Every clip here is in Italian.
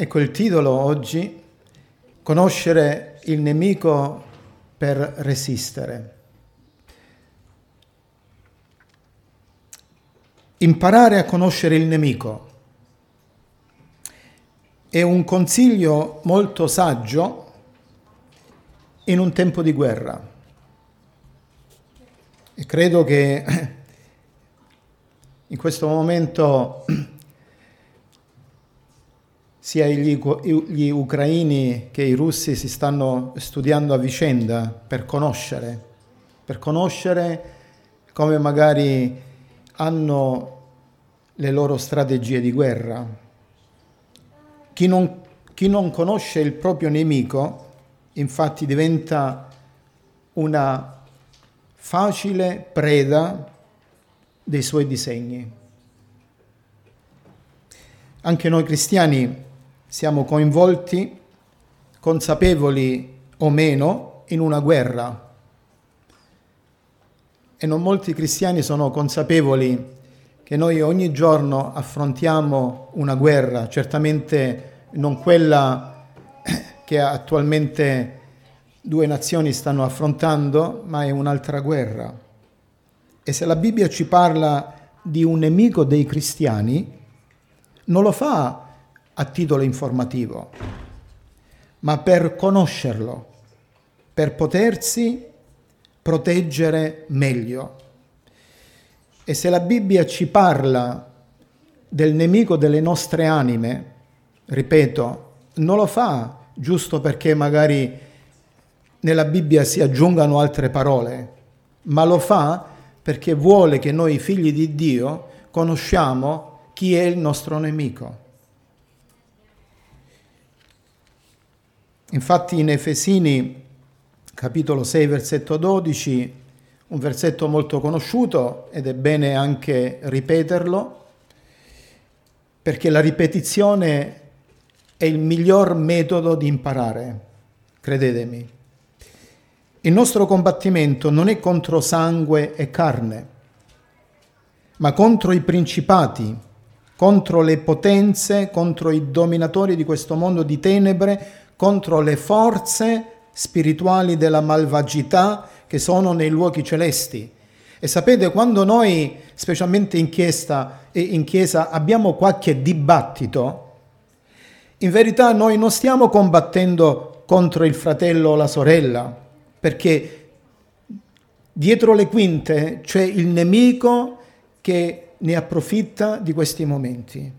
Ecco il titolo oggi, conoscere il nemico per resistere. Imparare a conoscere il nemico è un consiglio molto saggio in un tempo di guerra. E credo che in questo momento sia gli ucraini che i russi si stanno studiando a vicenda per conoscere come magari hanno le loro strategie di guerra. Chi non conosce il proprio nemico, infatti, diventa una facile preda dei suoi disegni. Anche noi cristiani siamo coinvolti, consapevoli o meno, in una guerra. E non molti cristiani sono consapevoli che noi ogni giorno affrontiamo una guerra, certamente non quella che attualmente due nazioni stanno affrontando, ma è un'altra guerra. E se la Bibbia ci parla di un nemico dei cristiani, non lo fa a titolo informativo, ma per conoscerlo, per potersi proteggere meglio. E se la Bibbia ci parla del nemico delle nostre anime, ripeto, non lo fa giusto perché magari nella Bibbia si aggiungano altre parole, ma lo fa perché vuole che noi figli di Dio conosciamo chi è il nostro nemico. Infatti in Efesini, capitolo 6, versetto 12, un versetto molto conosciuto ed è bene anche ripeterlo, perché la ripetizione è il miglior metodo di imparare, credetemi. Il nostro combattimento non è contro sangue e carne, ma contro i principati, contro le potenze, contro i dominatori di questo mondo di tenebre, contro le forze spirituali della malvagità che sono nei luoghi celesti. E sapete, quando noi, specialmente in chiesa, abbiamo qualche dibattito, in verità noi non stiamo combattendo contro il fratello o la sorella, perché dietro le quinte c'è il nemico che ne approfitta di questi momenti.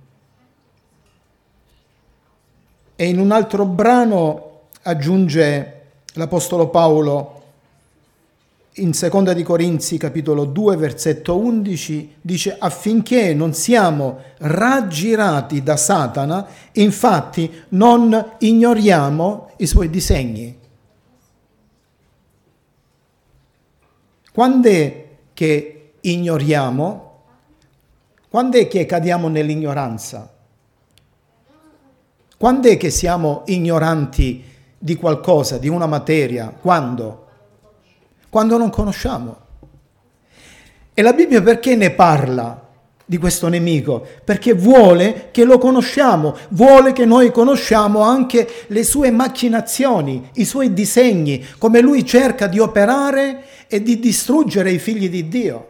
E in un altro brano aggiunge l'Apostolo Paolo, in Seconda di Corinzi, capitolo 2, versetto 11, dice: affinché non siamo raggirati da Satana, infatti non ignoriamo i suoi disegni. Quando è che ignoriamo? Quando è che cadiamo nell'ignoranza? Quando è che siamo ignoranti di qualcosa, di una materia? Quando? Quando non conosciamo. E la Bibbia perché ne parla di questo nemico? Perché vuole che lo conosciamo, vuole che noi conosciamo anche le sue macchinazioni, i suoi disegni, come lui cerca di operare e di distruggere i figli di Dio.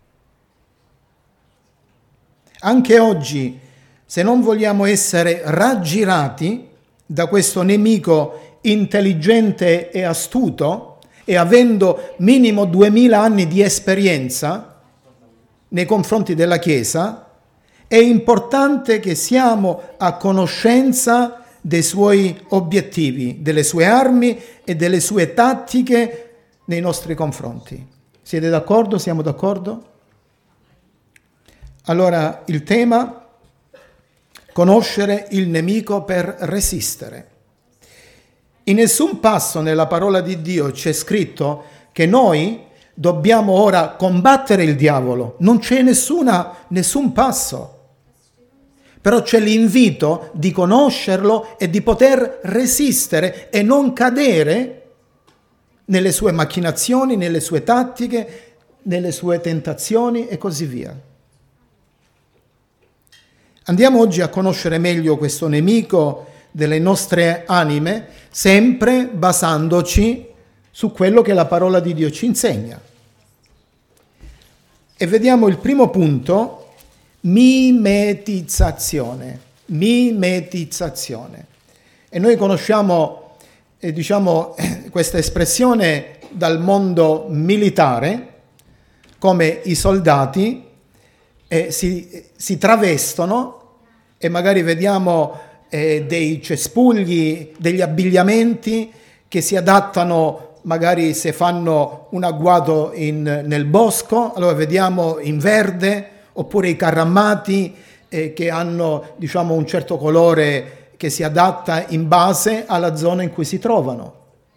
Anche oggi, se non vogliamo essere raggirati da questo nemico intelligente e astuto, e avendo minimo 2000 anni di esperienza nei confronti della Chiesa, è importante che siamo a conoscenza dei suoi obiettivi, delle sue armi e delle sue tattiche nei nostri confronti. Siete d'accordo? Siamo d'accordo? Allora, il tema: conoscere il nemico per resistere. In nessun passo nella parola di Dio c'è scritto che noi dobbiamo ora combattere il diavolo. Non c'è nessun passo. Però c'è l'invito di conoscerlo e di poter resistere e non cadere nelle sue macchinazioni, nelle sue tattiche, nelle sue tentazioni e così via. Andiamo oggi a conoscere meglio questo nemico delle nostre anime, sempre basandoci su quello che la parola di Dio ci insegna. E vediamo il primo punto, mimetizzazione. Mimetizzazione. E noi conosciamo, questa espressione dal mondo militare, come i soldati si travestono e magari vediamo dei cespugli, degli abbigliamenti che si adattano magari se fanno un agguato nel bosco, allora vediamo in verde, oppure i carrammati che hanno un certo colore che si adatta in base alla zona in cui si trovano.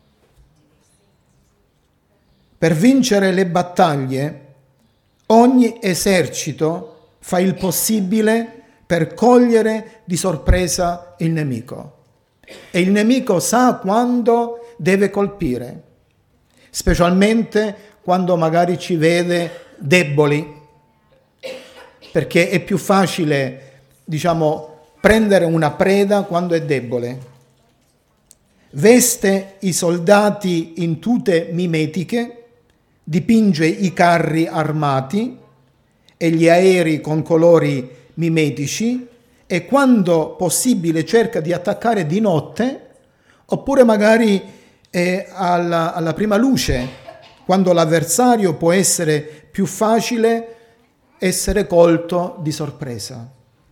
Per vincere le battaglie, ogni esercito fa il possibile per cogliere di sorpresa il nemico. E il nemico sa quando deve colpire, specialmente quando magari ci vede deboli, perché è più facile, prendere una preda quando è debole. Veste i soldati in tute mimetiche, dipinge i carri armati e gli aerei con colori mimetici e quando possibile cerca di attaccare di notte oppure magari alla prima luce, quando l'avversario può essere più facile essere colto di sorpresa.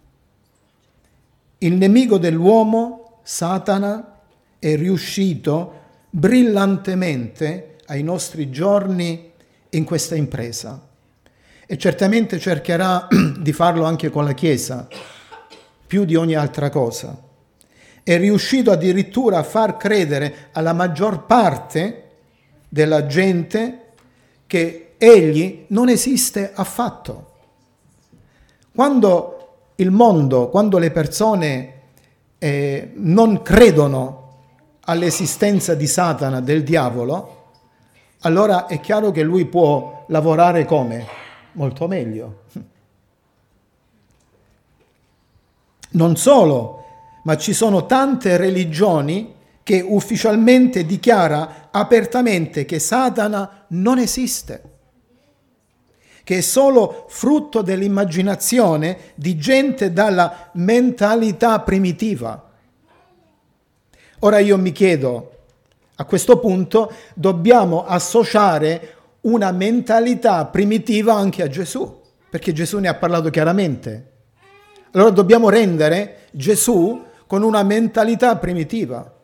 Il nemico dell'uomo, Satana, è riuscito brillantemente ai nostri giorni in questa impresa e certamente cercherà di farlo anche con la Chiesa, più di ogni altra cosa. È riuscito addirittura a far credere alla maggior parte della gente che egli non esiste affatto. Quando le persone non credono all'esistenza di Satana, del diavolo, allora è chiaro che lui può lavorare come? Molto meglio. Non solo, ma ci sono tante religioni che ufficialmente dichiara apertamente che Satana non esiste, che è solo frutto dell'immaginazione di gente dalla mentalità primitiva. Ora io mi chiedo, a questo punto dobbiamo associare una mentalità primitiva anche a Gesù, perché Gesù ne ha parlato chiaramente. Allora dobbiamo rendere Gesù con una mentalità primitiva.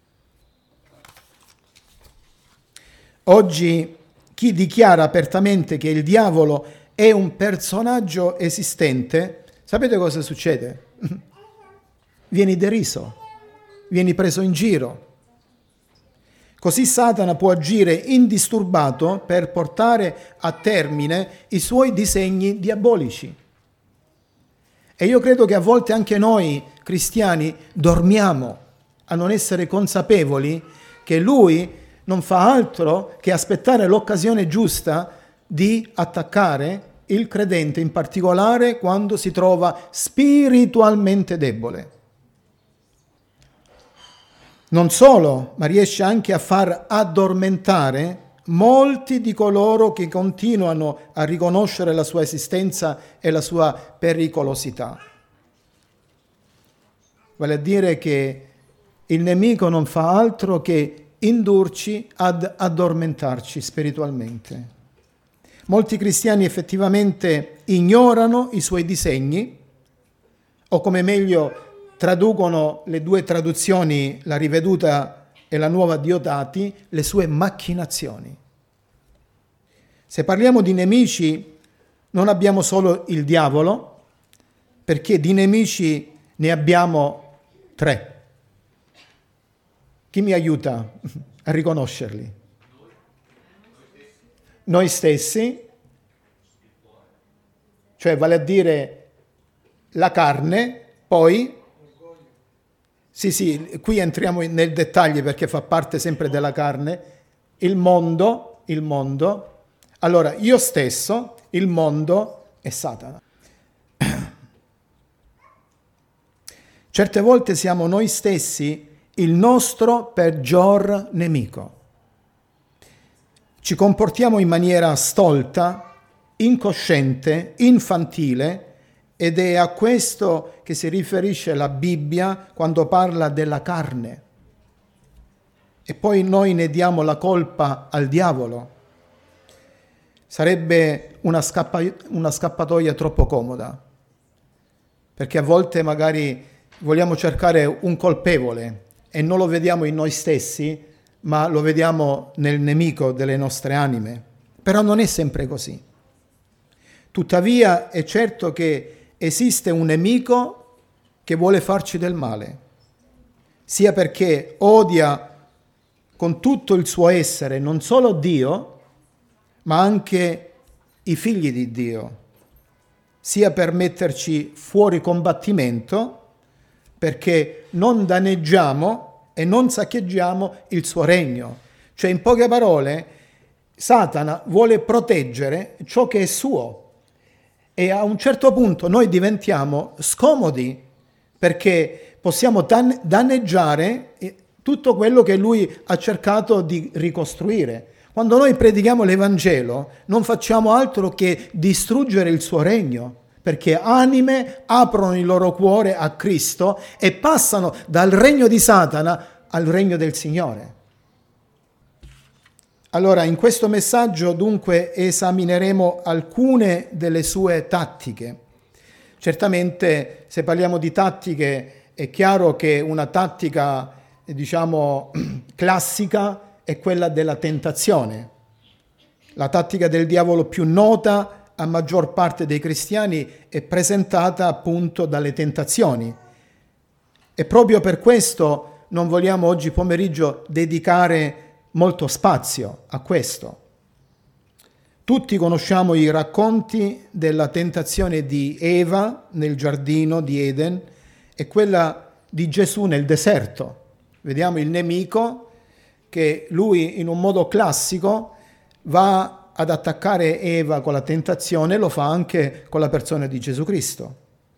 Oggi chi dichiara apertamente che il diavolo è un personaggio esistente, sapete cosa succede? Vieni deriso, vieni preso in giro. Così Satana può agire indisturbato per portare a termine i suoi disegni diabolici. E io credo che a volte anche noi cristiani dormiamo a non essere consapevoli che lui non fa altro che aspettare l'occasione giusta di attaccare il credente, in particolare quando si trova spiritualmente debole. Non solo, ma riesce anche a far addormentare molti di coloro che continuano a riconoscere la sua esistenza e la sua pericolosità. Vale a dire che il nemico non fa altro che indurci ad addormentarci spiritualmente. Molti cristiani effettivamente ignorano i suoi disegni, o come meglio traducono le due traduzioni, la riveduta e la nuova Diodati, le sue macchinazioni. Se parliamo di nemici, non abbiamo solo il diavolo, perché di nemici ne abbiamo 3. Chi mi aiuta a riconoscerli? Noi stessi, cioè vale a dire la carne, poi, sì, qui entriamo nel dettaglio perché fa parte sempre della carne, il mondo, allora io stesso, il mondo e Satana. Certe volte siamo noi stessi il nostro peggior nemico. Ci comportiamo in maniera stolta, incosciente, infantile, ed è a questo che si riferisce la Bibbia quando parla della carne. E poi noi ne diamo la colpa al diavolo. Sarebbe una scappatoia troppo comoda, perché a volte magari vogliamo cercare un colpevole e non lo vediamo in noi stessi, ma lo vediamo nel nemico delle nostre anime. Però non è sempre così. Tuttavia è certo che esiste un nemico che vuole farci del male, sia perché odia con tutto il suo essere non solo Dio, ma anche i figli di Dio, sia per metterci fuori combattimento, perché non danneggiamo e non saccheggiamo il suo regno. Cioè, in poche parole, Satana vuole proteggere ciò che è suo. E a un certo punto noi diventiamo scomodi perché possiamo danneggiare tutto quello che lui ha cercato di ricostruire. Quando noi predichiamo l'Evangelo non facciamo altro che distruggere il suo regno, perché anime aprono il loro cuore a Cristo e passano dal regno di Satana al regno del Signore. Allora, in questo messaggio dunque esamineremo alcune delle sue tattiche. Certamente, se parliamo di tattiche, è chiaro che una tattica, classica è quella della tentazione. La tattica del diavolo più nota a maggior parte dei cristiani è presentata appunto dalle tentazioni. E proprio per questo non vogliamo oggi pomeriggio dedicare molto spazio a questo. Tutti conosciamo i racconti della tentazione di Eva nel giardino di Eden e quella di Gesù nel deserto. Vediamo il nemico che lui in un modo classico va ad attaccare Eva con la tentazione, lo fa anche con la persona di Gesù Cristo.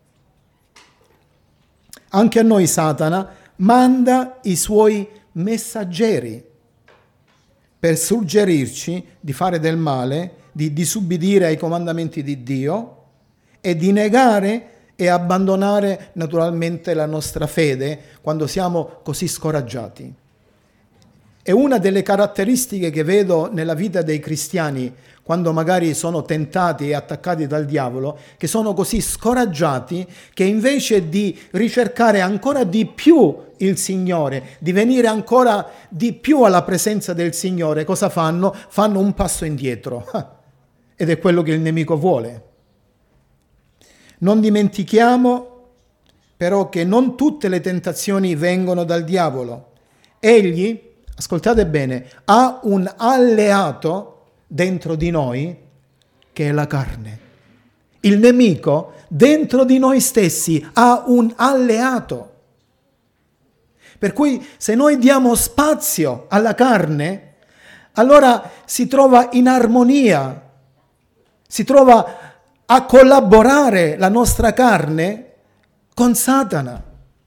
Anche a noi Satana manda i suoi messaggeri per suggerirci di fare del male, di disubbidire ai comandamenti di Dio e di negare e abbandonare naturalmente la nostra fede quando siamo così scoraggiati. È una delle caratteristiche che vedo nella vita dei cristiani quando magari sono tentati e attaccati dal diavolo, che sono così scoraggiati che invece di ricercare ancora di più il Signore, di venire ancora di più alla presenza del Signore, cosa fanno? Fanno un passo indietro. Ed è quello che il nemico vuole. Non dimentichiamo però che non tutte le tentazioni vengono dal diavolo. Egli, ascoltate bene, ha un alleato dentro di noi che è la carne. Il nemico dentro di noi stessi ha un alleato. Per cui se noi diamo spazio alla carne, allora si trova in armonia, si trova a collaborare la nostra carne con Satana.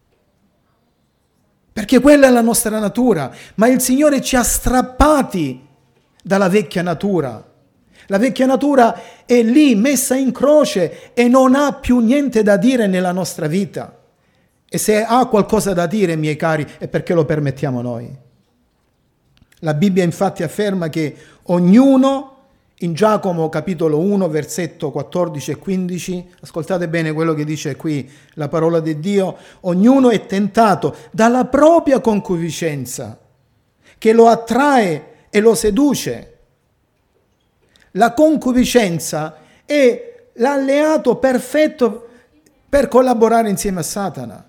Perché quella è la nostra natura, ma il Signore ci ha strappati dalla vecchia natura. La vecchia natura è lì messa in croce e non ha più niente da dire nella nostra vita. E se ha qualcosa da dire, miei cari, è perché lo permettiamo noi. La Bibbia infatti afferma che ognuno, in Giacomo capitolo 1, versetto 14 e 15, ascoltate bene quello che dice qui la parola di Dio, ognuno è tentato dalla propria concupiscenza, che lo attrae e lo seduce. La concupiscenza è l'alleato perfetto per collaborare insieme a Satana,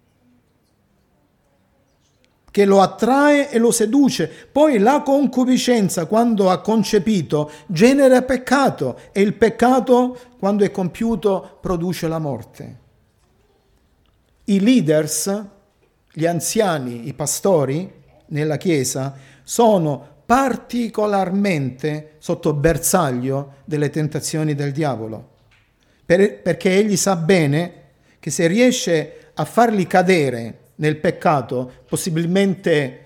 che lo attrae e lo seduce. Poi la concupiscenza, quando ha concepito, genera peccato, e il peccato, quando è compiuto, produce la morte. I leaders, gli anziani, i pastori nella Chiesa, sono particolarmente sotto bersaglio delle tentazioni del diavolo, perché egli sa bene che se riesce a farli cadere nel peccato, possibilmente,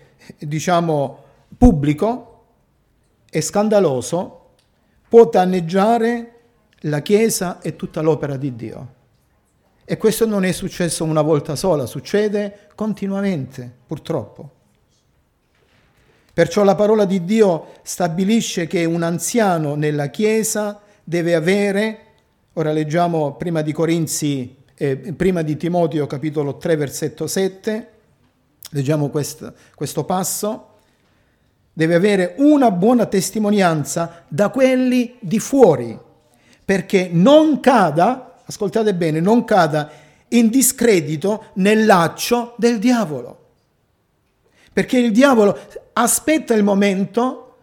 pubblico e scandaloso, può danneggiare la Chiesa e tutta l'opera di Dio. E questo non è successo una volta sola, succede continuamente, purtroppo. Perciò la parola di Dio stabilisce che un anziano nella Chiesa deve avere, ora leggiamo prima di Timoteo capitolo 3 versetto 7, leggiamo questo passo, deve avere una buona testimonianza da quelli di fuori, perché non cada, ascoltate bene, non cada in discredito nel laccio del diavolo. Perché il diavolo aspetta il momento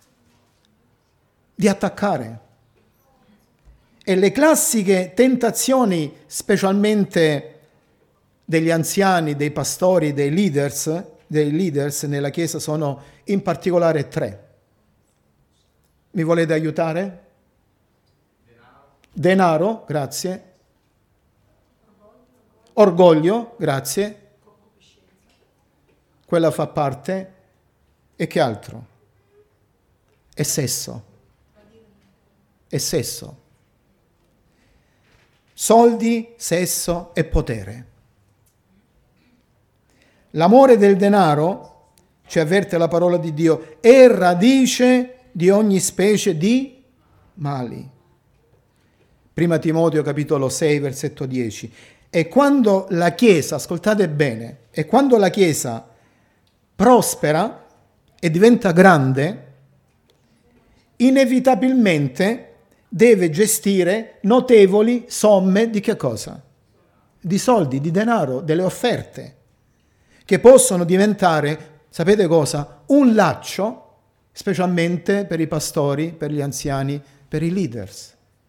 di attaccare. E le classiche tentazioni, specialmente degli anziani, dei pastori, dei leaders nella Chiesa, sono in particolare 3. Mi volete aiutare? Denaro, grazie. Orgoglio, grazie. Quella fa parte. E che altro? E sesso. E sesso. Soldi, sesso e potere. L'amore del denaro, ci avverte la parola di Dio, è radice di ogni specie di mali. Prima Timoteo capitolo 6 versetto 10. E quando la Chiesa, ascoltate bene, e quando la Chiesa prospera e diventa grande, inevitabilmente deve gestire notevoli somme di che cosa? Di soldi, di denaro, delle offerte, che possono diventare, sapete cosa? Un laccio, specialmente per i pastori, per gli anziani, per i leaders.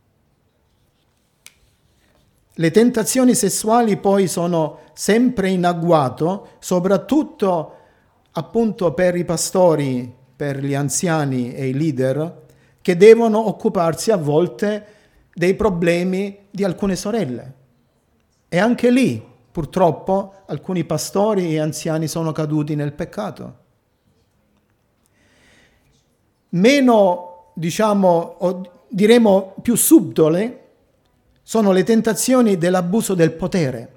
Le tentazioni sessuali poi sono sempre in agguato, soprattutto appunto per i pastori, per gli anziani e i leader, che devono occuparsi a volte dei problemi di alcune sorelle. E anche lì, purtroppo, alcuni pastori e anziani sono caduti nel peccato. Meno, diremo più subdole, sono le tentazioni dell'abuso del potere.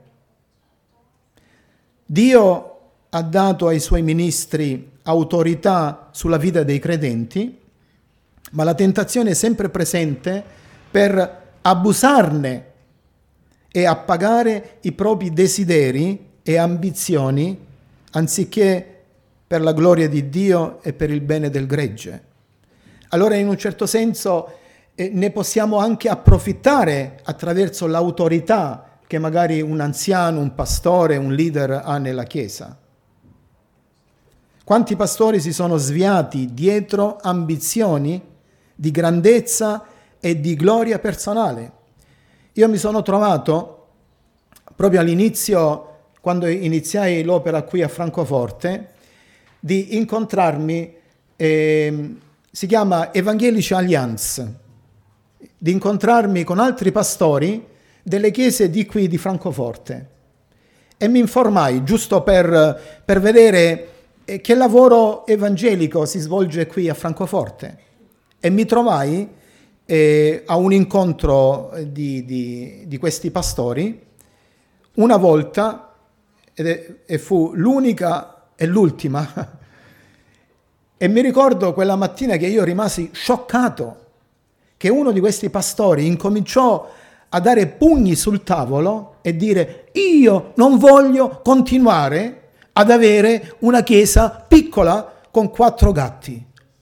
Dio ha dato ai suoi ministri autorità sulla vita dei credenti, ma la tentazione è sempre presente per abusarne e appagare i propri desideri e ambizioni, anziché per la gloria di Dio e per il bene del gregge. Allora, in un certo senso, ne possiamo anche approfittare attraverso l'autorità che magari un anziano, un pastore, un leader ha nella Chiesa. Quanti pastori si sono sviati dietro ambizioni di grandezza e di gloria personale? Io mi sono trovato proprio all'inizio, quando iniziai l'opera qui a Francoforte, di incontrarmi, si chiama Evangelici Alliance, di incontrarmi con altri pastori delle chiese di qui di Francoforte, e mi informai giusto per vedere che lavoro evangelico si svolge qui a Francoforte, e mi trovai a un incontro di questi pastori una volta, e fu l'unica e l'ultima, e mi ricordo quella mattina che io rimasi scioccato che uno di questi pastori incominciò a dare pugni sul tavolo e dire: io non voglio continuare ad avere una chiesa piccola con 4 gatti.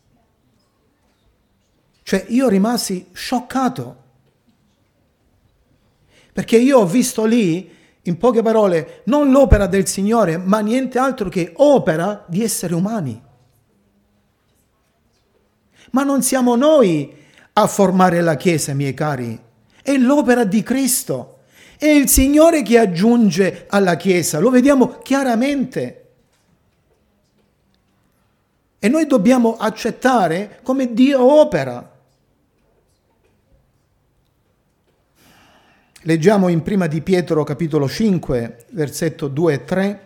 Cioè, io rimasi scioccato, perché io ho visto lì, in poche parole, non l'opera del Signore, ma niente altro che opera di esseri umani. Ma non siamo noi a formare la Chiesa, miei cari, è l'opera di Cristo, è il Signore che aggiunge alla Chiesa, lo vediamo chiaramente. E noi dobbiamo accettare come Dio opera. Leggiamo in Prima di Pietro capitolo 5, versetto 2 e 3,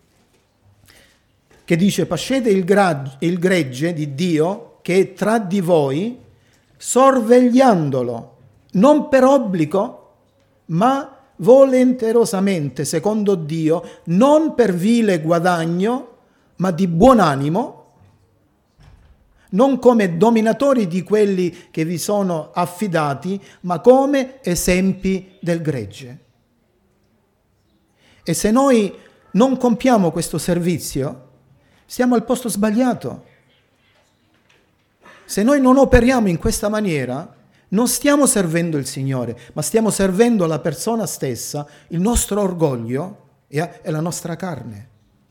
che dice: pascete il gregge di Dio che è tra di voi, sorvegliandolo, non per obbligo, ma volenterosamente, secondo Dio, non per vile guadagno, ma di buon animo, non come dominatori di quelli che vi sono affidati, ma come esempi del gregge. E se noi non compiamo questo servizio, siamo al posto sbagliato. Se noi non operiamo in questa maniera, non stiamo servendo il Signore, ma stiamo servendo la persona stessa, il nostro orgoglio e la nostra carne.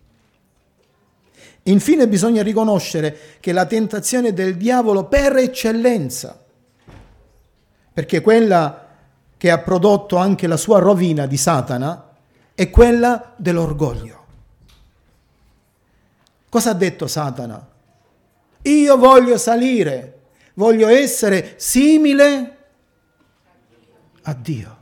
Infine bisogna riconoscere che la tentazione del diavolo per eccellenza, perché quella che ha prodotto anche la sua rovina di Satana, è quella dell'orgoglio. Cosa ha detto Satana? Io voglio salire, voglio essere simile a Dio.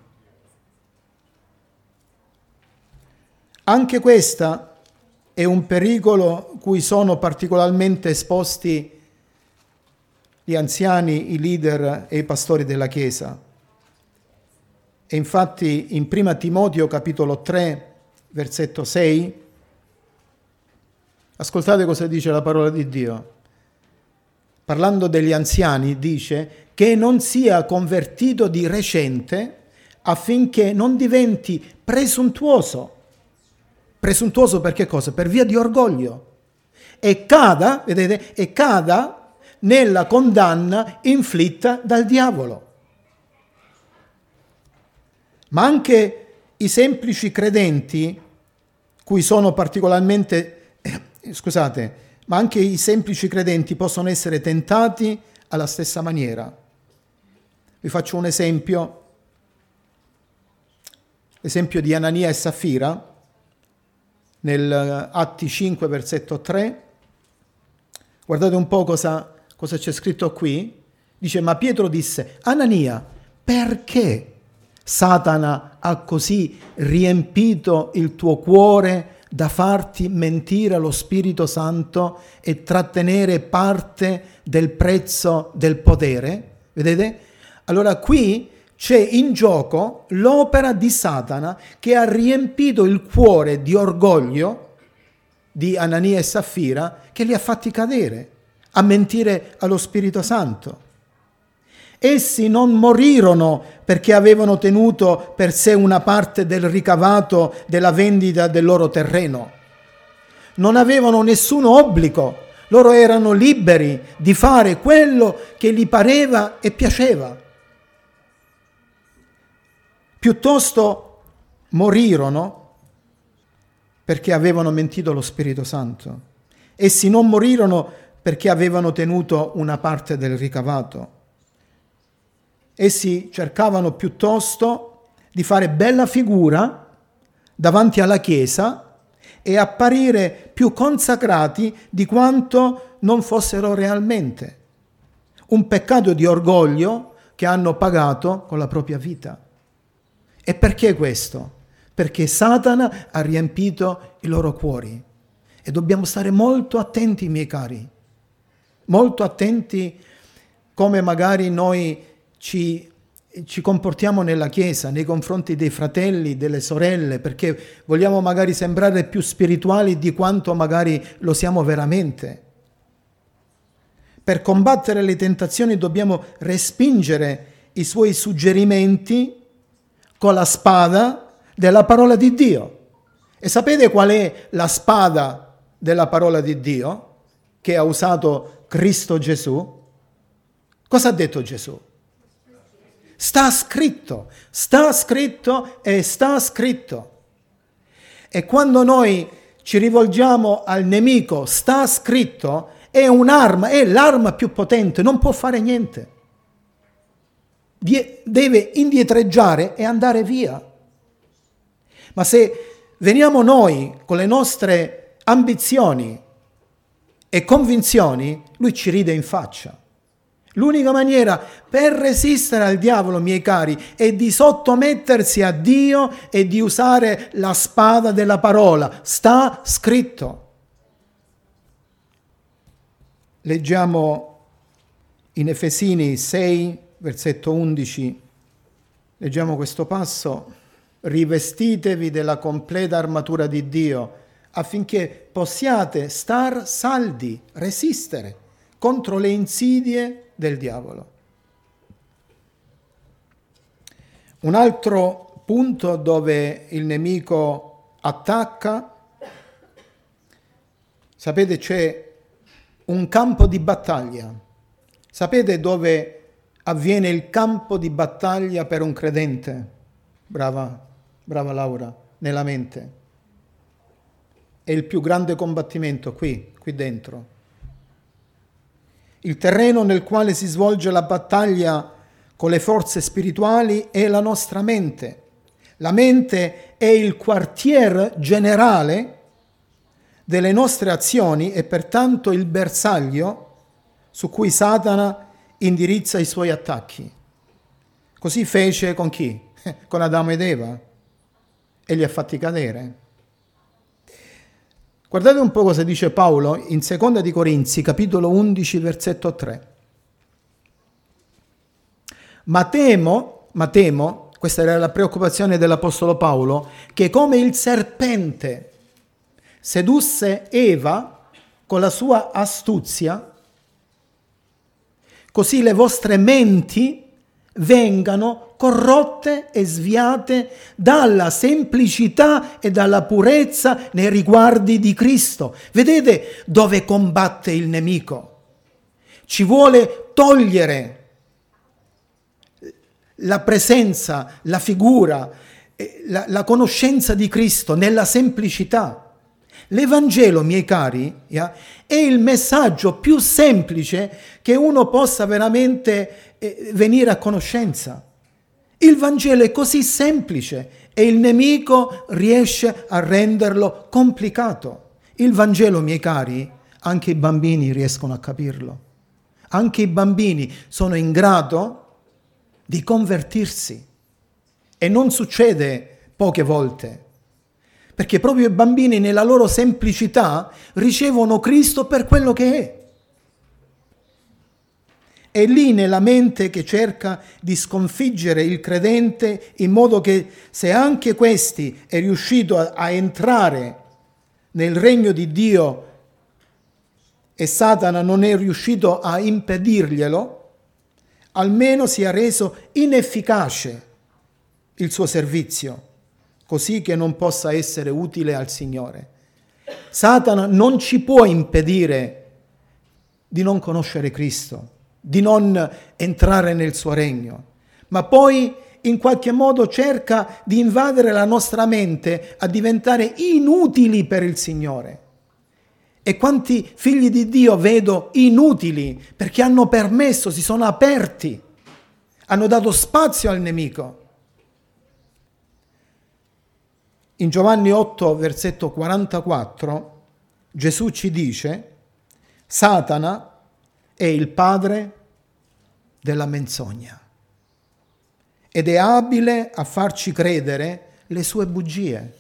Anche questa è un pericolo cui sono particolarmente esposti gli anziani, i leader e i pastori della Chiesa. E infatti in 1 Timoteo capitolo 3, versetto 6, ascoltate cosa dice la parola di Dio. Parlando degli anziani, dice che non sia convertito di recente affinché non diventi presuntuoso. Presuntuoso per che cosa? Per via di orgoglio. E cada, vedete, e cada nella condanna inflitta dal diavolo. Ma anche i semplici credenti, cui sono particolarmente, ma anche i semplici credenti possono essere tentati alla stessa maniera. Vi faccio un esempio, l'esempio di Anania e Saffira, nel Atti 5, versetto 3. Guardate un po' cosa c'è scritto qui. Dice: ma Pietro disse: Anania, perché Satana ha così riempito il tuo cuore da farti mentire allo Spirito Santo e trattenere parte del prezzo del potere? Vedete? Allora qui c'è in gioco l'opera di Satana che ha riempito il cuore di orgoglio di Anania e Saffira, che li ha fatti cadere a mentire allo Spirito Santo. Essi non morirono perché avevano tenuto per sé una parte del ricavato della vendita del loro terreno. Non avevano nessun obbligo, loro erano liberi di fare quello che gli pareva e piaceva. Piuttosto morirono perché avevano mentito allo Spirito Santo. Essi non morirono perché avevano tenuto una parte del ricavato. Essi cercavano piuttosto di fare bella figura davanti alla Chiesa e apparire più consacrati di quanto non fossero realmente. Un peccato di orgoglio che hanno pagato con la propria vita. E perché questo? Perché Satana ha riempito i loro cuori. E dobbiamo stare molto attenti, miei cari, molto attenti come magari noi ci comportiamo nella Chiesa, nei confronti dei fratelli, delle sorelle, perché vogliamo magari sembrare più spirituali di quanto magari lo siamo veramente. Per combattere le tentazioni dobbiamo respingere i suoi suggerimenti con la spada della parola di Dio. E sapete qual è la spada della parola di Dio che ha usato Cristo Gesù? Cosa ha detto Gesù? Sta scritto e sta scritto. E quando noi ci rivolgiamo al nemico, sta scritto, è un'arma, è l'arma più potente, non può fare niente. Deve indietreggiare e andare via. Ma se veniamo noi con le nostre ambizioni e convinzioni, lui ci ride in faccia L'unica maniera per resistere al diavolo, miei cari, è di sottomettersi a Dio e di usare la spada della parola. Sta scritto. Leggiamo in Efesini 6, versetto 11, leggiamo questo passo: rivestitevi della completa armatura di Dio affinché possiate star saldi, resistere contro le insidie del diavolo. Un altro punto dove il nemico attacca, sapete, c'è un campo di battaglia. Sapete dove avviene il campo di battaglia per un credente? Brava Laura, nella mente. È il più grande combattimento qui dentro. Il terreno nel quale si svolge la battaglia con le forze spirituali è la nostra mente. La mente è il quartier generale delle nostre azioni e pertanto il bersaglio su cui Satana indirizza i suoi attacchi. Così fece con chi? Con Adamo ed Eva, e li ha fatti cadere. Guardate un po' cosa dice Paolo in 2 Corinzi, capitolo 11, versetto 3. Ma temo, questa era la preoccupazione dell'Apostolo Paolo, che come il serpente sedusse Eva con la sua astuzia, così le vostre menti vengano corrotte e sviate dalla semplicità e dalla purezza nei riguardi di Cristo. Vedete dove combatte il nemico? Ci vuole togliere la presenza, la figura, la conoscenza di Cristo nella semplicità. L'Evangelo, miei cari, è il messaggio più semplice che uno possa veramente venire a conoscenza. Il Vangelo è così semplice e il nemico riesce a renderlo complicato. Il Vangelo, miei cari, anche i bambini riescono a capirlo. Anche i bambini sono in grado di convertirsi, e non succede poche volte, perché proprio i bambini nella loro semplicità ricevono Cristo per quello che è. È lì nella mente che cerca di sconfiggere il credente, in modo che se anche questi è riuscito a entrare nel regno di Dio e Satana non è riuscito a impedirglielo, almeno sia reso inefficace il suo servizio, così che non possa essere utile al Signore. Satana non ci può impedire di non conoscere Cristo, di non entrare nel suo regno, ma poi in qualche modo cerca di invadere la nostra mente a diventare inutili per il Signore. E quanti figli di Dio vedo inutili perché hanno permesso, si sono aperti, hanno dato spazio al nemico. In Giovanni 8, versetto 44, Gesù ci dice: Satana è il padre della menzogna ed è abile a farci credere le sue bugie.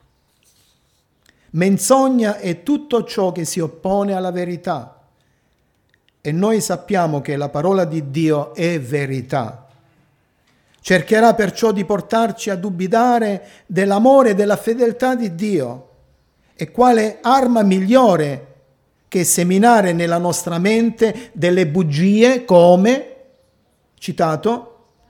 Menzogna è tutto ciò che si oppone alla verità, e noi sappiamo che la parola di Dio è verità. Cercherà perciò di portarci a dubitare dell'amore e della fedeltà di Dio. E quale arma migliore che seminare nella nostra mente delle bugie come, citato,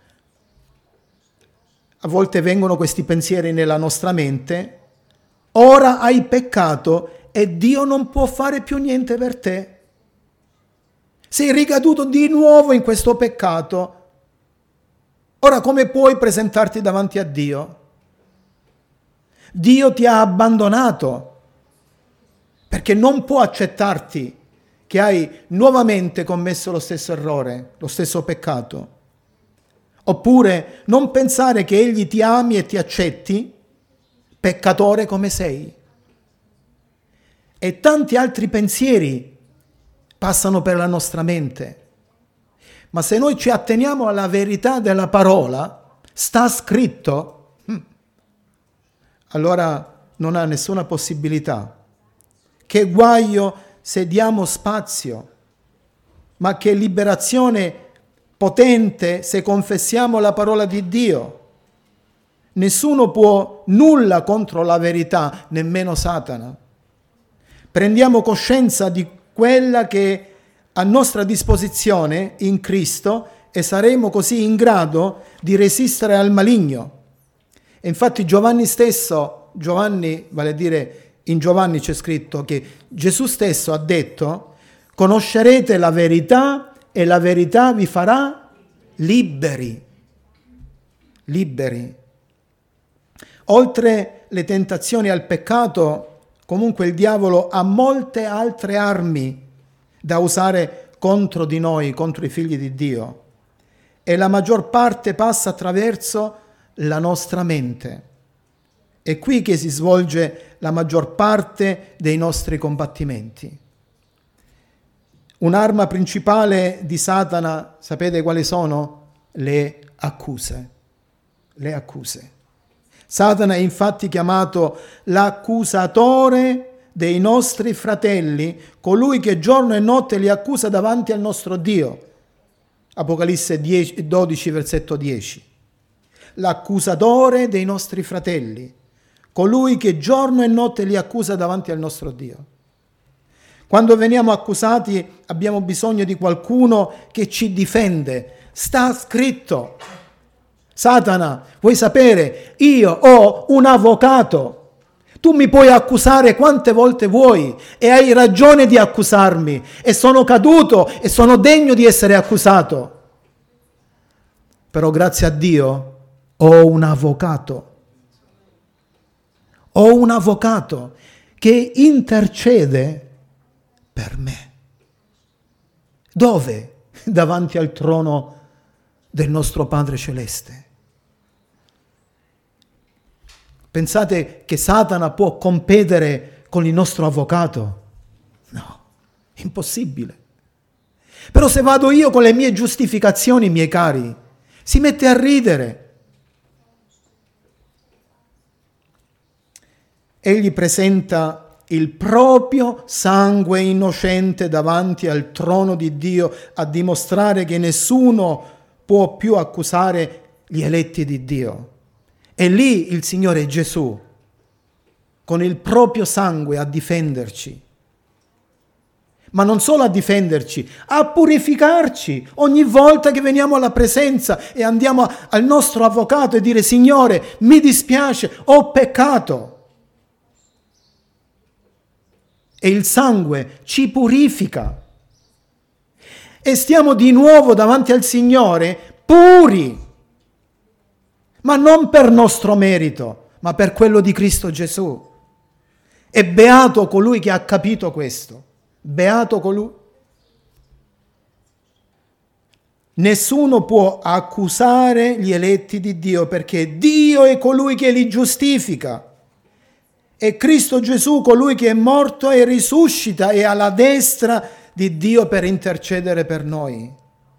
a volte vengono questi pensieri nella nostra mente: ora hai peccato e Dio non può fare più niente per te. Sei ricaduto di nuovo in questo peccato. Ora come puoi presentarti davanti a Dio? Dio ti ha abbandonato perché non può accettarti che hai nuovamente commesso lo stesso errore, lo stesso peccato. Oppure non pensare che Egli ti ami e ti accetti peccatore come sei. E tanti altri pensieri passano per la nostra mente. Ma se noi ci atteniamo alla verità della parola, sta scritto, allora non ha nessuna possibilità. Che guaio se diamo spazio, ma che liberazione potente se confessiamo la parola di Dio. Nessuno può nulla contro la verità, nemmeno Satana. Prendiamo coscienza di quella che è a nostra disposizione in Cristo e saremo così in grado di resistere al maligno. E infatti Giovanni, vale a dire in Giovanni c'è scritto che Gesù stesso ha detto: conoscerete la verità e la verità vi farà liberi. Liberi. Oltre le tentazioni al peccato, comunque il diavolo ha molte altre armi da usare contro di noi, contro i figli di Dio. E la maggior parte passa attraverso la nostra mente. È qui che si svolge la maggior parte dei nostri combattimenti. Un'arma principale di Satana, sapete quali sono? Le accuse. Le accuse. Satana è infatti chiamato l'accusatore dei nostri fratelli, colui che giorno e notte li accusa davanti al nostro Dio. Apocalisse 12, versetto 10. L'accusatore dei nostri fratelli, colui che giorno e notte li accusa davanti al nostro Dio. Quando veniamo accusati abbiamo bisogno di qualcuno che ci difende. Sta scritto. Satana, vuoi sapere? Io ho un avvocato. Tu mi puoi accusare quante volte vuoi e hai ragione di accusarmi e sono caduto e sono degno di essere accusato. Però grazie a Dio ho un avvocato. Ho un avvocato che intercede per me. Dove? Davanti al trono del nostro Padre Celeste. Pensate che Satana può competere con il nostro avvocato? No, impossibile. Però se vado io con le mie giustificazioni, miei cari, si mette a ridere. Egli presenta il proprio sangue innocente davanti al trono di Dio a dimostrare che nessuno può più accusare gli eletti di Dio. E lì il Signore Gesù, con il proprio sangue, a difenderci. Ma non solo a difenderci, a purificarci ogni volta che veniamo alla presenza e andiamo al nostro avvocato e dire: Signore, mi dispiace, ho peccato. E il sangue ci purifica. E stiamo di nuovo davanti al Signore puri. Ma non per nostro merito, ma per quello di Cristo Gesù. E beato colui che ha capito questo. Beato colui. Nessuno può accusare gli eletti di Dio, perché Dio è colui che li giustifica. E Cristo Gesù colui che è morto e risuscita e alla destra di Dio per intercedere per noi.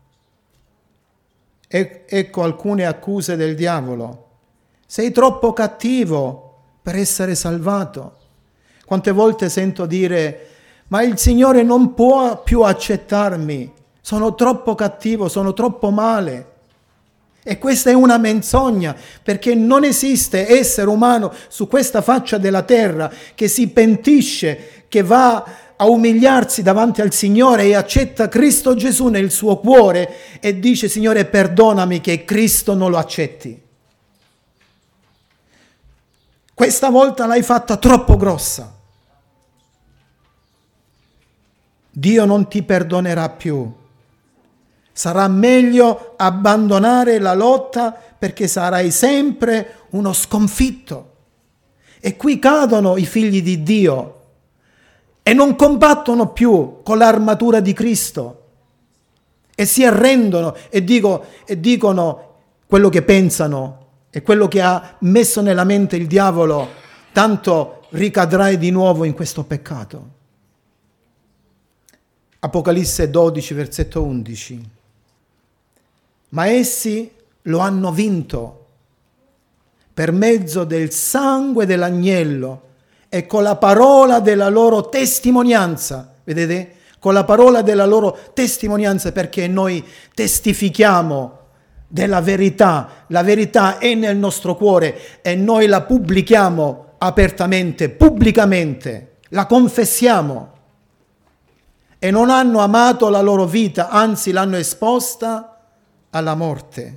Ecco alcune accuse del diavolo. Sei troppo cattivo per essere salvato. Quante volte sento dire: ma il Signore non può più accettarmi, sono troppo cattivo, sono troppo male. E questa è una menzogna, perché non esiste essere umano su questa faccia della terra che si pentisce, che va a umiliarsi davanti al Signore e accetta Cristo Gesù nel suo cuore e dice: Signore, perdonami che Cristo non lo accetti. Questa volta l'hai fatta troppo grossa. Dio non ti perdonerà più. Sarà meglio abbandonare la lotta, perché sarai sempre uno sconfitto. E qui cadono i figli di Dio e non combattono più con l'armatura di Cristo e si arrendono e dicono quello che pensano e quello che ha messo nella mente il diavolo: tanto ricadrai di nuovo in questo peccato. Apocalisse 12, versetto 11. ma essi lo hanno vinto per mezzo del sangue dell'agnello e con la parola della loro testimonianza. Vedete? Con la parola della loro testimonianza, perché noi testifichiamo della verità. La verità è nel nostro cuore e noi la pubblichiamo apertamente, pubblicamente, la confessiamo. E non hanno amato la loro vita, anzi l'hanno esposta alla morte.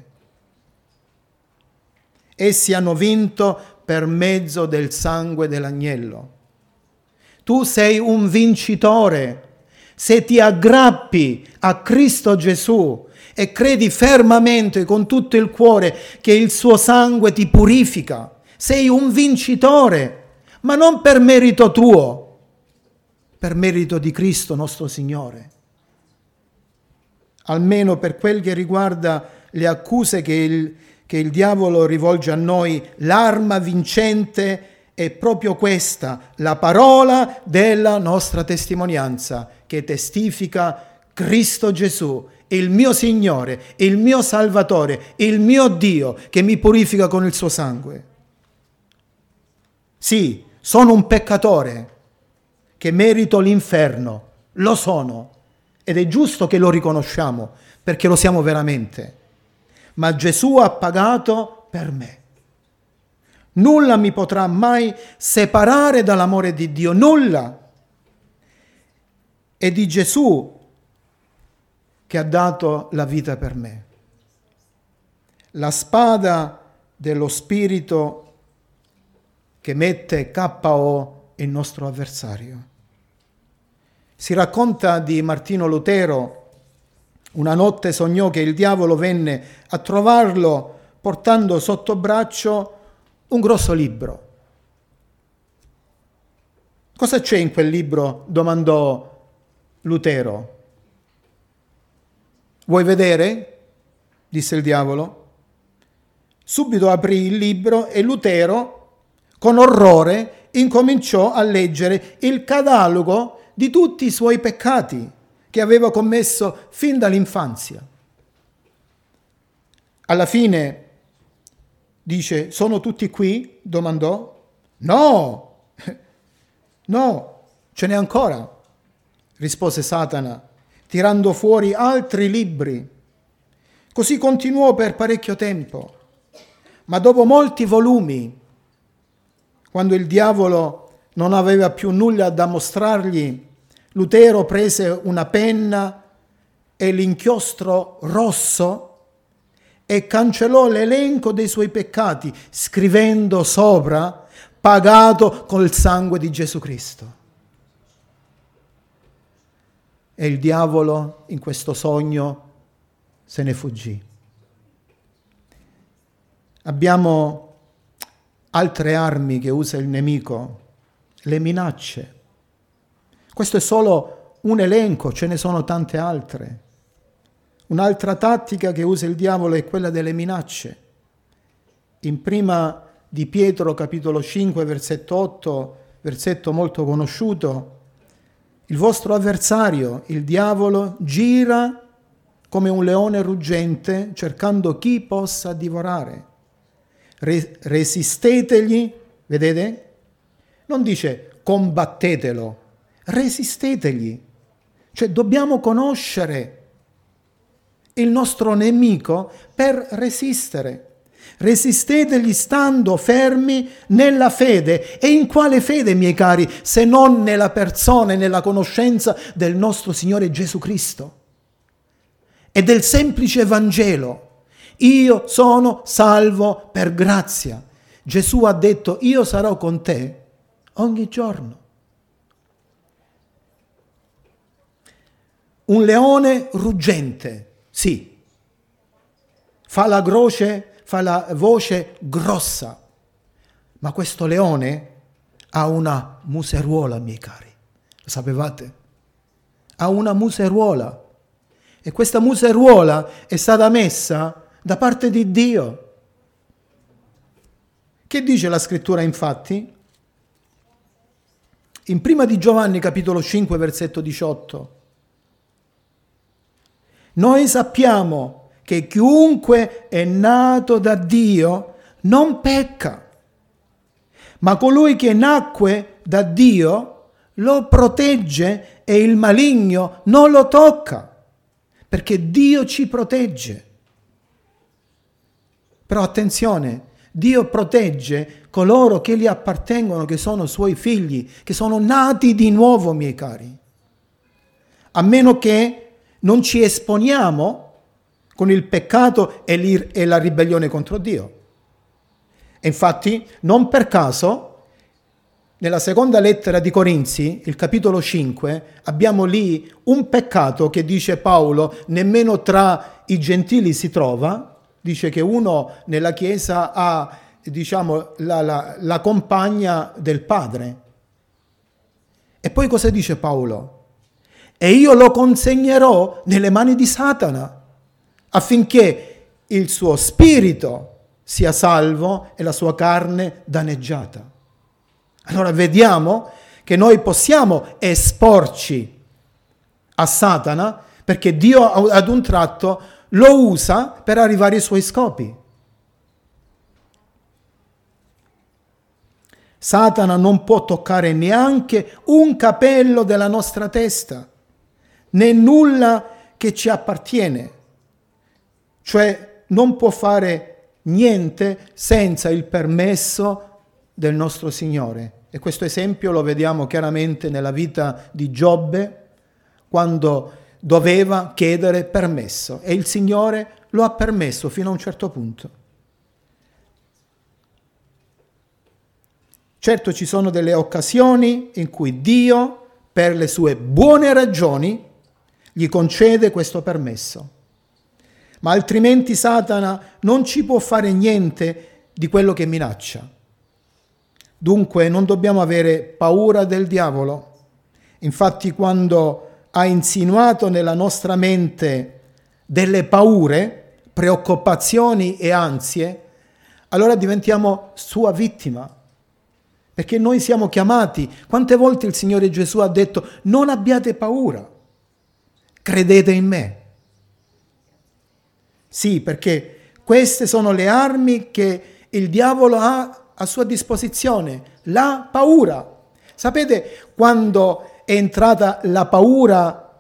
Essi hanno vinto per mezzo del sangue dell'agnello. Tu sei un vincitore se ti aggrappi a Cristo Gesù e credi fermamente con tutto il cuore che il suo sangue ti purifica. Sei un vincitore, ma non per merito tuo, per merito di Cristo nostro Signore. Almeno per quel che riguarda le accuse che il diavolo rivolge a noi, l'arma vincente è proprio questa, la parola della nostra testimonianza, che testifica Cristo Gesù, il mio Signore, il mio Salvatore, il mio Dio, che mi purifica con il suo sangue. Sì, sono un peccatore che merito l'inferno, lo sono, ed è giusto che lo riconosciamo, perché lo siamo veramente. Ma Gesù ha pagato per me. Nulla mi potrà mai separare dall'amore di Dio, nulla. È di Gesù che ha dato la vita per me. La spada dello Spirito che mette KO il nostro avversario. Si racconta di Martino Lutero. Una notte sognò che il diavolo venne a trovarlo portando sotto braccio un grosso libro. Cosa c'è in quel libro? Domandò Lutero. Vuoi vedere? Disse il diavolo. Subito aprì il libro e Lutero, con orrore, incominciò a leggere il catalogo di tutti i suoi peccati che aveva commesso fin dall'infanzia. Alla fine dice: sono tutti qui? Domandò. No, ce n'è ancora, rispose Satana, tirando fuori altri libri. Così continuò per parecchio tempo. Ma dopo molti volumi, quando il diavolo non aveva più nulla da mostrargli, Lutero prese una penna e l'inchiostro rosso e cancellò l'elenco dei suoi peccati, scrivendo sopra: pagato col sangue di Gesù Cristo. E il diavolo in questo sogno se ne fuggì. Abbiamo altre armi che usa il nemico, le minacce. Questo è solo un elenco, ce ne sono tante altre. Un'altra tattica che usa il diavolo è quella delle minacce. In prima di Pietro, capitolo 5, versetto 8, versetto molto conosciuto, il vostro avversario, il diavolo, gira come un leone ruggente cercando chi possa divorare. Resistetegli, vedete? Non dice combattetelo, resistetegli. Cioè dobbiamo conoscere il nostro nemico per resistere. Resistetegli stando fermi nella fede. E in quale fede, miei cari, se non nella persona e nella conoscenza del nostro Signore Gesù Cristo e del semplice Vangelo. Io sono salvo per grazia. Gesù ha detto: io sarò con te ogni giorno. Un leone ruggente, sì, fa la voce grossa, ma questo leone ha una museruola, miei cari. Lo sapevate? Ha una museruola. E questa museruola è stata messa da parte di Dio. Che dice la scrittura, infatti? In prima di Giovanni, capitolo 5, versetto 18. Noi sappiamo che chiunque è nato da Dio non pecca, ma colui che nacque da Dio lo protegge e il maligno non lo tocca, perché Dio ci protegge. Però attenzione, Dio protegge coloro che gli appartengono, che sono suoi figli, che sono nati di nuovo, miei cari. A meno che non ci esponiamo con il peccato e la ribellione contro Dio. E infatti, non per caso, nella seconda lettera di Corinzi, il capitolo 5, abbiamo lì un peccato che dice Paolo, nemmeno tra i gentili si trova. Dice che uno nella Chiesa ha, la compagna del padre. E poi cosa dice Paolo? E io lo consegnerò nelle mani di Satana, affinché il suo spirito sia salvo e la sua carne danneggiata. Allora vediamo che noi possiamo esporci a Satana, perché Dio ad un tratto lo usa per arrivare ai suoi scopi. Satana non può toccare neanche un capello della nostra testa, né nulla che ci appartiene. Cioè non può fare niente senza il permesso del nostro Signore. E questo esempio lo vediamo chiaramente nella vita di Giobbe, quando doveva chiedere permesso e il Signore lo ha permesso fino a un certo punto. Certo, ci sono delle occasioni in cui Dio, per le sue buone ragioni, gli concede questo permesso. Ma altrimenti Satana non ci può fare niente di quello che minaccia. Dunque non dobbiamo avere paura del diavolo. Infatti quando ha insinuato nella nostra mente delle paure, preoccupazioni e ansie, allora diventiamo sua vittima. Perché noi siamo chiamati. Quante volte il Signore Gesù ha detto: non abbiate paura, credete in me. Sì, perché queste sono le armi che il diavolo ha a sua disposizione, la paura. Sapete quando è entrata la paura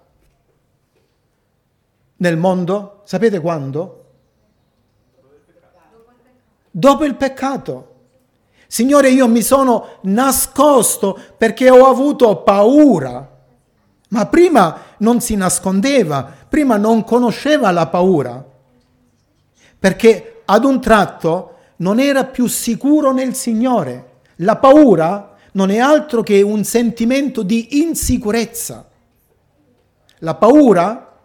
nel mondo? Sapete quando? Dopo il peccato. Signore, io mi sono nascosto perché ho avuto paura. Ma prima non si nascondeva, prima non conosceva la paura, perché ad un tratto non era più sicuro nel Signore. La paura non è altro che un sentimento di insicurezza. La paura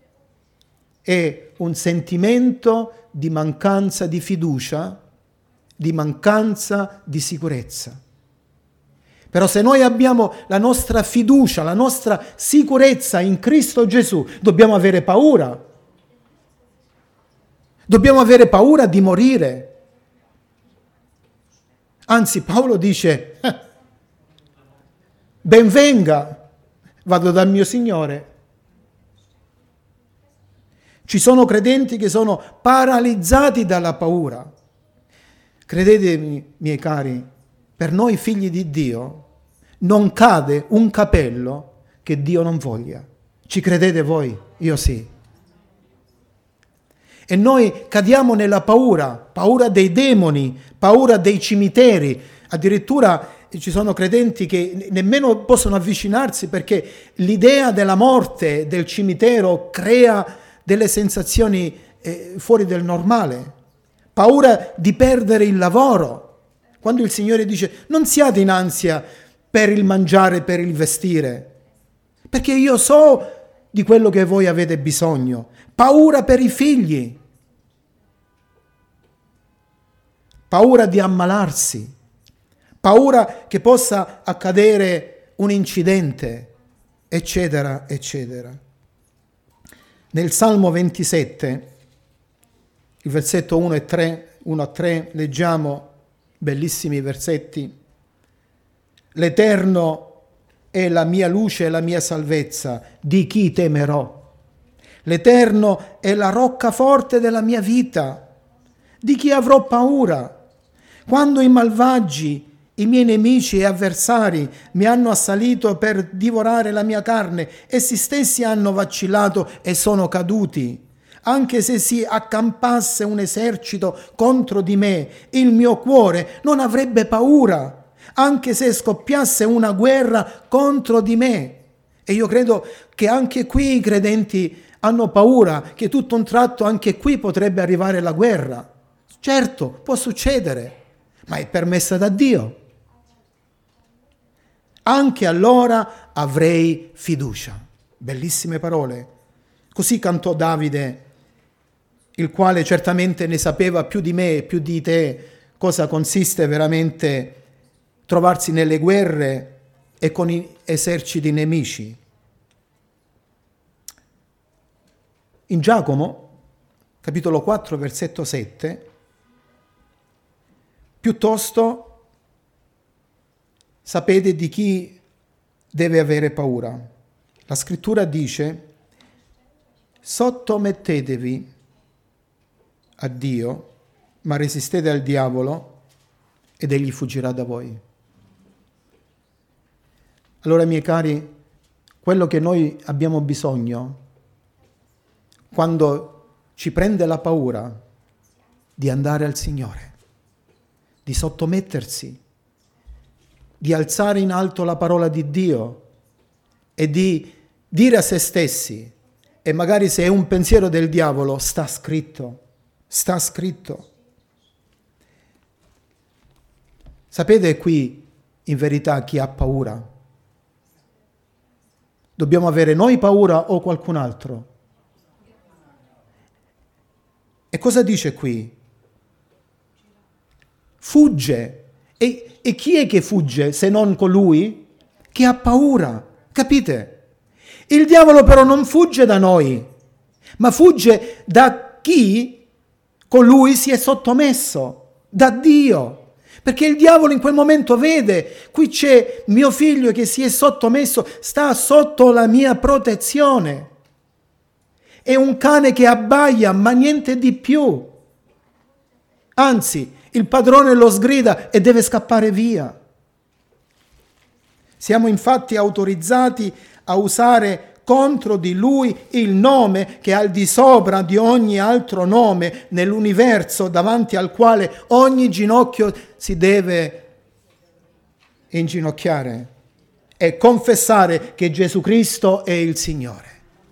è un sentimento di mancanza di fiducia, di mancanza di sicurezza. Però se noi abbiamo la nostra fiducia, la nostra sicurezza in Cristo Gesù, dobbiamo avere paura. Dobbiamo avere paura di morire. Anzi, Paolo dice: ben venga, vado dal mio Signore. Ci sono credenti che sono paralizzati dalla paura. Credetemi, miei cari, per noi figli di Dio non cade un capello che Dio non voglia. Ci credete voi? Io sì. E noi cadiamo nella paura dei demoni, paura dei cimiteri. Addirittura ci sono credenti che nemmeno possono avvicinarsi perché l'idea della morte, del cimitero, crea delle sensazioni fuori del normale. Paura di perdere il lavoro. Quando il Signore dice: non siate in ansia per il mangiare, per il vestire, perché io so di quello che voi avete bisogno. Paura per i figli. Paura di ammalarsi. Paura che possa accadere un incidente, eccetera, eccetera. Nel Salmo 27, il versetto 1 a 3, leggiamo bellissimi versetti. L'Eterno è la mia luce e la mia salvezza, di chi temerò? L'Eterno è la roccaforte della mia vita. Di chi avrò paura? Quando i malvagi, i miei nemici e avversari mi hanno assalito per divorare la mia carne, essi stessi hanno vacillato e sono caduti. Anche se si accampasse un esercito contro di me, il mio cuore non avrebbe paura, anche se scoppiasse una guerra contro di me. E io credo che anche qui i credenti hanno paura, che tutto un tratto anche qui potrebbe arrivare la guerra. Certo, può succedere, ma è permessa da Dio. Anche allora avrei fiducia. Bellissime parole. Così cantò Davide, il quale certamente ne sapeva più di me e più di te cosa consiste veramente trovarsi nelle guerre e con i eserciti nemici. In Giacomo, capitolo 4, versetto 7, piuttosto sapete di chi deve avere paura. La scrittura dice: sottomettetevi a Dio, ma resistete al diavolo ed egli fuggirà da voi. Allora, miei cari, quello che noi abbiamo bisogno quando ci prende la paura di andare al Signore, di sottomettersi, di alzare in alto la parola di Dio e di dire a se stessi, e magari se è un pensiero del diavolo, sta scritto. Sapete qui in verità chi ha paura? Dobbiamo avere noi paura o qualcun altro? E cosa dice qui? Fugge. E chi è che fugge se non colui che ha paura? Capite? Il diavolo però non fugge da noi, ma fugge da chi colui si è sottomesso, da Dio. Perché il diavolo in quel momento vede, qui c'è mio figlio che si è sottomesso, sta sotto la mia protezione. È un cane che abbaia, ma niente di più. Anzi, il padrone lo sgrida e deve scappare via. Siamo infatti autorizzati a usare contro di lui il nome che è al di sopra di ogni altro nome nell'universo, davanti al quale ogni ginocchio si deve inginocchiare e confessare che Gesù Cristo è il Signore.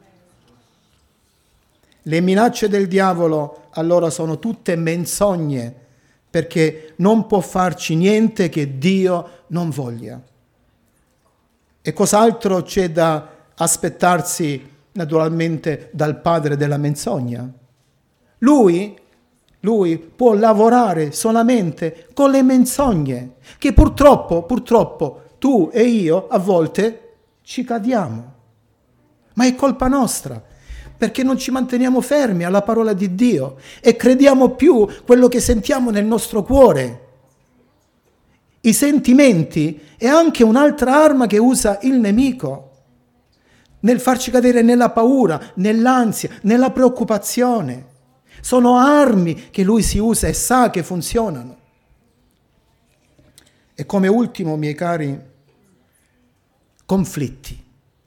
Le minacce del diavolo allora sono tutte menzogne, perché non può farci niente che Dio non voglia. E cos'altro c'è da aspettarsi naturalmente dal padre della menzogna? Lui può lavorare solamente con le menzogne, che purtroppo tu e io a volte ci cadiamo. Ma è colpa nostra, perché non ci manteniamo fermi alla parola di Dio e crediamo più quello che sentiamo nel nostro cuore. I sentimenti è anche un'altra arma che usa il nemico nel farci cadere nella paura, nell'ansia, nella preoccupazione. Sono armi che lui si usa e sa che funzionano. E come ultimo, miei cari, conflitti.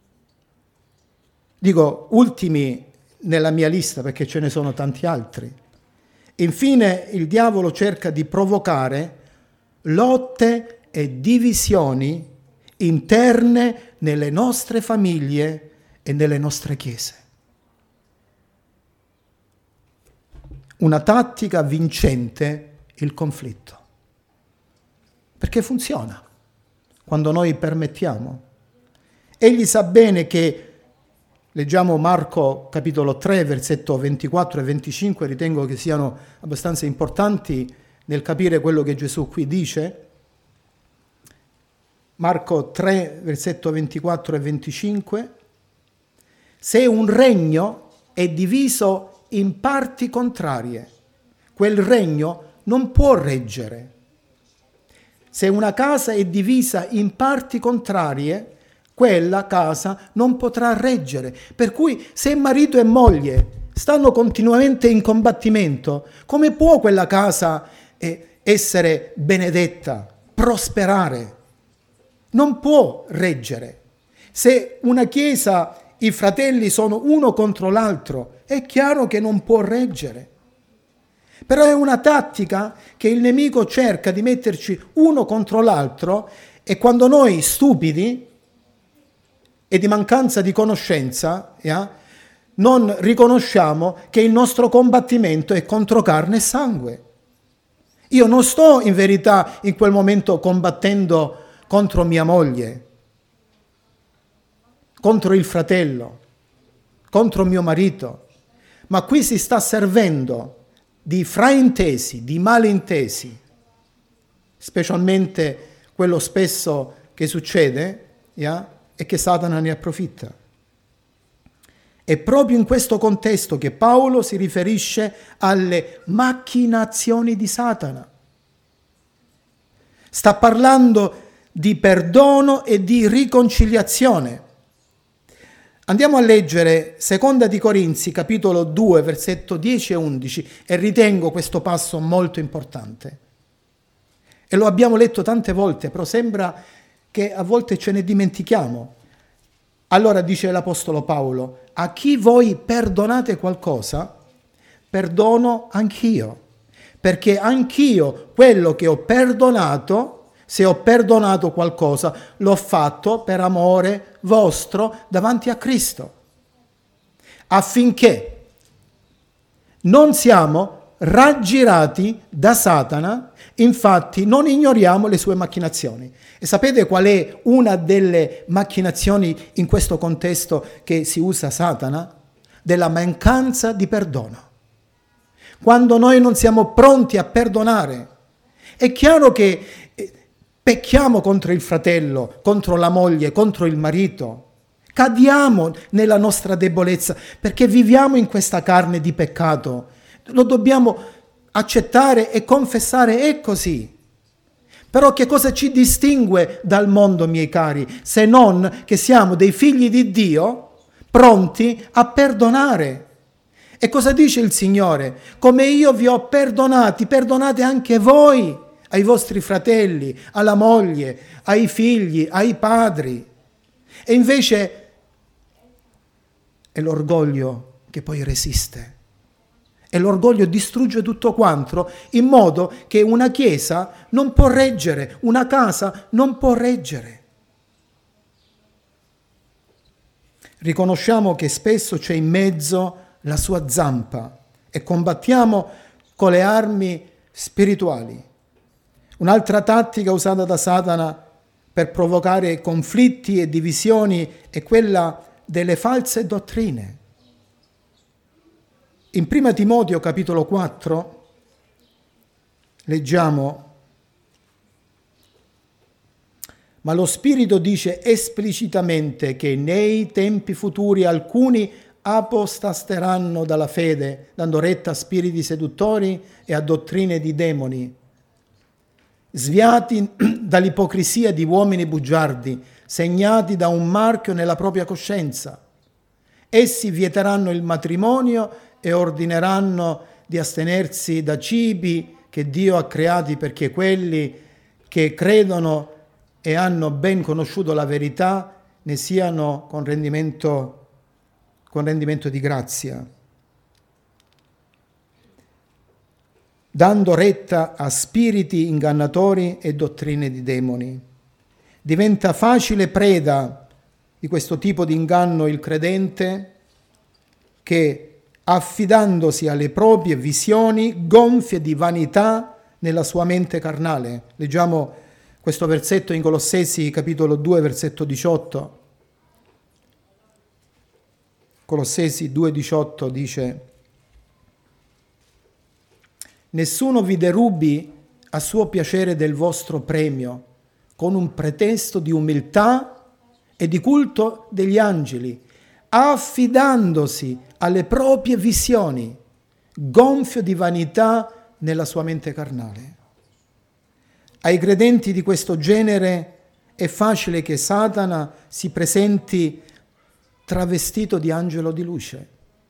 Dico ultimi nella mia lista perché ce ne sono tanti altri. Infine, il diavolo cerca di provocare lotte e divisioni interne nelle nostre famiglie e nelle nostre chiese. Una tattica vincente, il conflitto. Perché funziona quando noi permettiamo. Egli sa bene che, leggiamo Marco capitolo 3, versetto 24 e 25, ritengo che siano abbastanza importanti nel capire quello che Gesù qui dice. Marco 3, versetto 24 e 25. Se un regno è diviso in parti contrarie, quel regno non può reggere. Se una casa è divisa in parti contrarie, quella casa non potrà reggere. Per cui se marito e moglie stanno continuamente in combattimento, come può quella casa essere benedetta, prosperare? Non può reggere. Se una chiesa, i fratelli sono uno contro l'altro, è chiaro che non può reggere. Però è una tattica che il nemico cerca di metterci uno contro l'altro, e quando noi stupidi e di mancanza di conoscenza non riconosciamo che il nostro combattimento è contro carne e sangue. Io non sto in verità in quel momento combattendo contro mia moglie, contro il fratello, contro mio marito, ma qui si sta servendo di fraintesi, di malintesi, specialmente quello spesso che succede, e che Satana ne approfitta. È proprio in questo contesto che Paolo si riferisce alle macchinazioni di Satana. Sta parlando di perdono e di riconciliazione. Andiamo a leggere 2 di Corinzi, capitolo 2, versetto 10 e 11, e ritengo questo passo molto importante. E lo abbiamo letto tante volte, però sembra che a volte ce ne dimentichiamo. Allora dice l'Apostolo Paolo: a chi voi perdonate qualcosa, perdono anch'io, perché anch'io quello che ho perdonato, se ho perdonato qualcosa, l'ho fatto per amore vostro davanti a Cristo, affinché non siamo raggirati da Satana. Infatti non ignoriamo le sue macchinazioni. E sapete qual è una delle macchinazioni in questo contesto che si usa Satana? Della mancanza di perdono. Quando noi non siamo pronti a perdonare, è chiaro che pecchiamo contro il fratello, contro la moglie, contro il marito. Cadiamo nella nostra debolezza perché viviamo in questa carne di peccato. Lo dobbiamo accettare e confessare, è così. Però che cosa ci distingue dal mondo, miei cari, se non che siamo dei figli di Dio pronti a perdonare? E cosa dice il Signore? Come io vi ho perdonati, perdonate anche voi ai vostri fratelli, alla moglie, ai figli, ai padri. E invece è l'orgoglio che poi resiste. E l'orgoglio distrugge tutto quanto, in modo che una chiesa non può reggere, una casa non può reggere. Riconosciamo che spesso c'è in mezzo la sua zampa e combattiamo con le armi spirituali. Un'altra tattica usata da Satana per provocare conflitti e divisioni è quella delle false dottrine. In 1 Timoteo capitolo 4 leggiamo: ma lo Spirito dice esplicitamente che nei tempi futuri alcuni apostasteranno dalla fede, dando retta a spiriti seduttori e a dottrine di demoni, sviati dall'ipocrisia di uomini bugiardi, segnati da un marchio nella propria coscienza. Essi vieteranno il matrimonio e ordineranno di astenersi da cibi che Dio ha creati perché quelli che credono e hanno ben conosciuto la verità ne siano con rendimento di grazia, dando retta a spiriti ingannatori e dottrine di demoni. Diventa facile preda di questo tipo di inganno il credente che, affidandosi alle proprie visioni, gonfie di vanità nella sua mente carnale. Leggiamo questo versetto in Colossesi capitolo 2 versetto 18. Colossesi 2,18 dice: nessuno vi derubi a suo piacere del vostro premio, con un pretesto di umiltà e di culto degli angeli, affidandosi alle proprie visioni, gonfio di vanità nella sua mente carnale. Ai credenti di questo genere è facile che Satana si presenti travestito di angelo di luce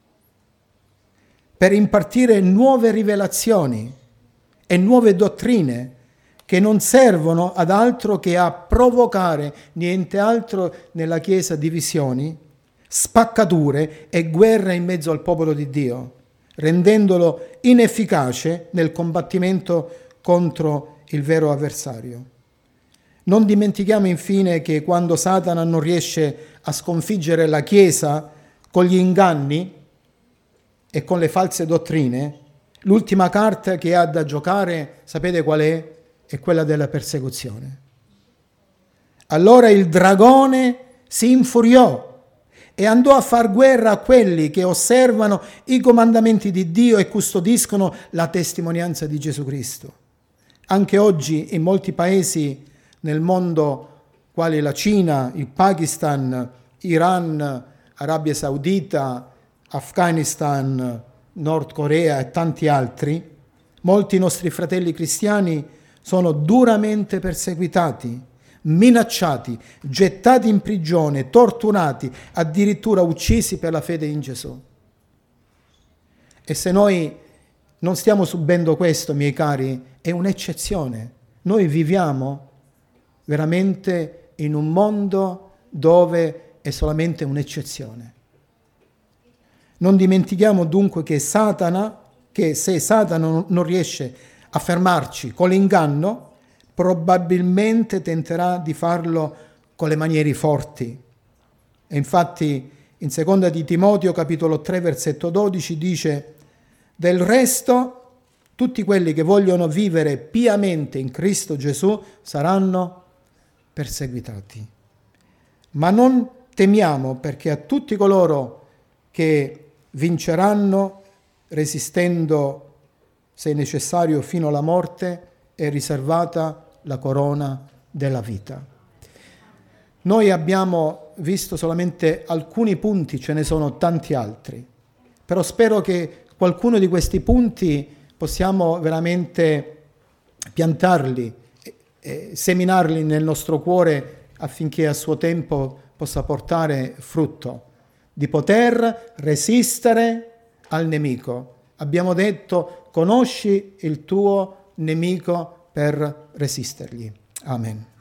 per impartire nuove rivelazioni e nuove dottrine che non servono ad altro che a provocare niente altro nella Chiesa divisioni, spaccature e guerre in mezzo al popolo di Dio, rendendolo inefficace nel combattimento contro il vero avversario. Non dimentichiamo infine che quando Satana non riesce a sconfiggere la Chiesa con gli inganni e con le false dottrine, l'ultima carta che ha da giocare, sapete qual è? È quella della persecuzione. Allora il dragone si infuriò e andò a far guerra a quelli che osservano i comandamenti di Dio e custodiscono la testimonianza di Gesù Cristo. Anche oggi in molti paesi nel mondo, quali la Cina, il Pakistan, Iran, Arabia Saudita, Afghanistan, Nord Corea e tanti altri, molti nostri fratelli cristiani sono duramente perseguitati, minacciati, gettati in prigione, torturati, addirittura uccisi per la fede in Gesù. E se noi non stiamo subendo questo, miei cari, è un'eccezione. Noi viviamo veramente in un mondo dove è solamente un'eccezione. Non dimentichiamo dunque che se Satana non riesce a fermarci con l'inganno, probabilmente tenterà di farlo con le maniere forti. E infatti in 2 di Timoteo capitolo 3 versetto 12 dice: del resto tutti quelli che vogliono vivere piamente in Cristo Gesù saranno perseguitati. Ma non temiamo, perché a tutti coloro che vinceranno resistendo, se necessario, fino alla morte, è riservata la corona della vita. Noi abbiamo visto solamente alcuni punti, ce ne sono tanti altri, però spero che qualcuno di questi punti possiamo veramente piantarli, seminarli nel nostro cuore affinché a suo tempo possa portare frutto, di poter resistere al nemico. Abbiamo detto: conosci il tuo nemico per resistergli. Amen.